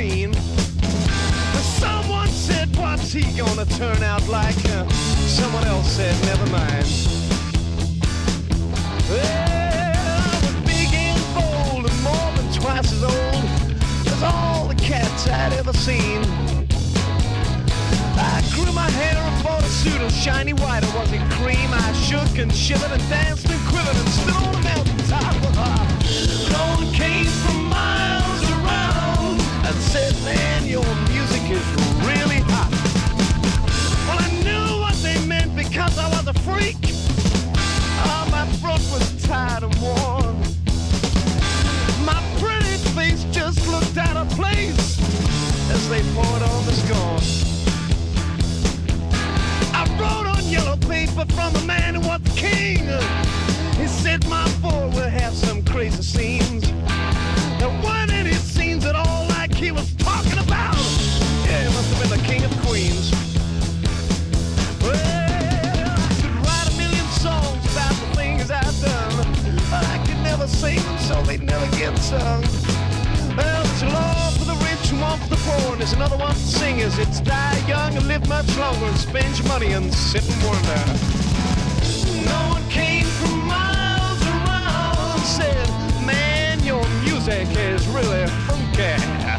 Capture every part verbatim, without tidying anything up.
green. But someone said, what's he gonna turn out like? Uh, someone else said, never mind. Well, I was big and bold and more than twice as old as all the cats I'd ever seen. I grew my hair and bought a suit of shiny white. It wasn't cream. I shook and shivered and danced and quivered and stood on the mountaintop. No one came from miles around and said, man, your music is really hot. Well, I knew what they meant because I was a freak. Oh, my throat was tired and worn. My pretty face just looked out of place as they poured on the scorn. I wrote on yellow paper from a man who was the king. He said my boy will have some crazy scenes. There weren't any scenes at all like he was talking about. Yeah, he must have been the king of queens. Well, I could write a million songs about the things I've done, but I could never sing them so they'd never get sung. Well, there's a law for the rich and one for the poor, and there's another one for singers. It's die young and live much longer and spend your money and sit and wonder. No one came from miles around and said, man, your music is really funky.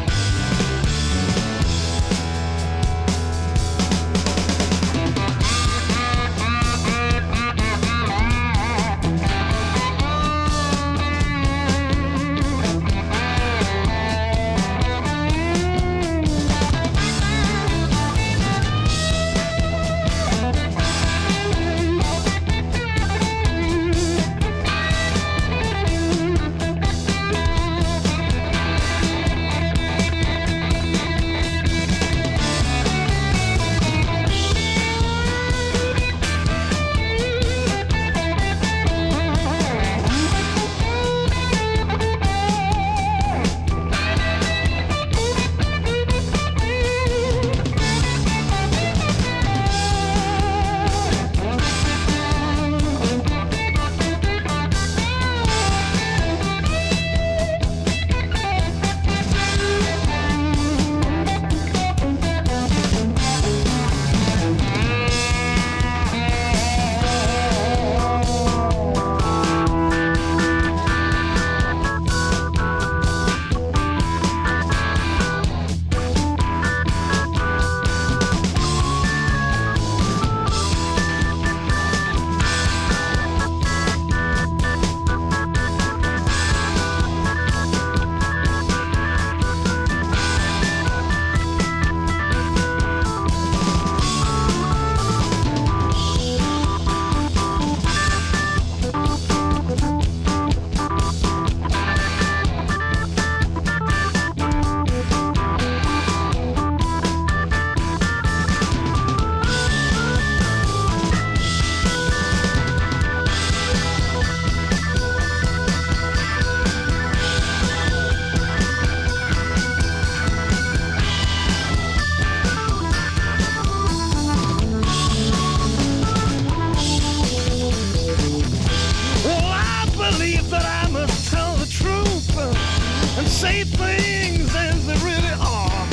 Say things as they really are.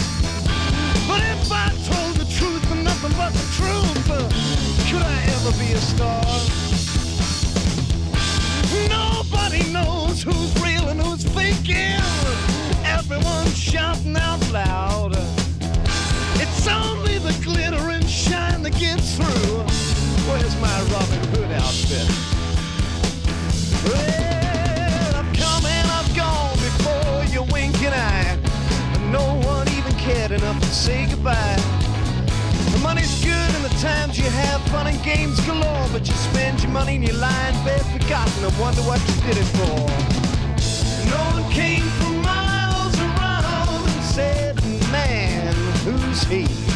But if I told the truth and nothing but the truth, uh, could I ever be a star? Nobody knows who's real and who's faking. Everyone's shouting out loud. It's only the glitter and shine that gets through. Where's my Robin Hood outfit? Well, your winking eye, and no one even cared enough to say goodbye. The money's good and the times you have fun and games galore, but you spend your money and you lie in bed forgotten and wonder what you did it for. No one came from miles around and said, man, who's he?